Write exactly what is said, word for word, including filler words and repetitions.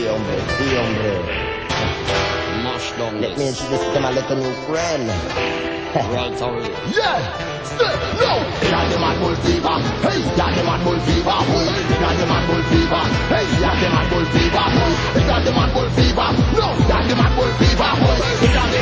hombre, sí, hombre. Mash down Let me this. introduce you to my little new friend. Right away. Yeah, stay low. Yeah, the man bull fever. Hey, yeah, the man bull fever. Boy, yeah, the man bull fever. Hey, yeah, the man bull fever. Boy, yeah, the man bull fever. No, yeah, the man bull fever. Boy, yeah, the